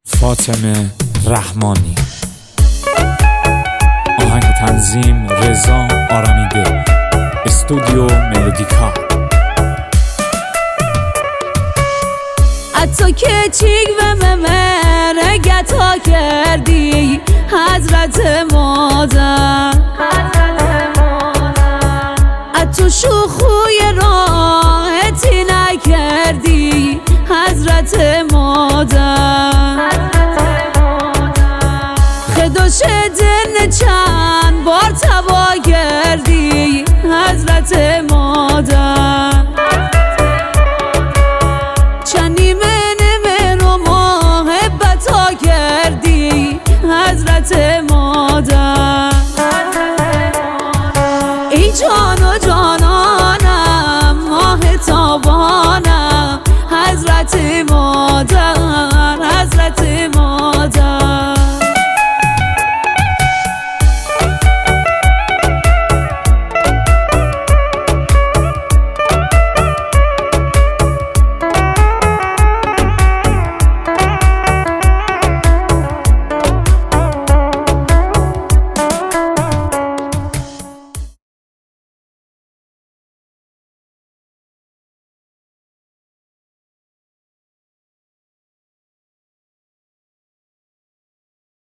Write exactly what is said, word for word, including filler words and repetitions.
فاطمه رحمانی. آهنگ تنظیم رضا آرامیده. استودیو ملودیکا. حتی که چیک و ممنه گتا کردی حضرت مادر، حتی شوخوی راحتی نکردی حضرت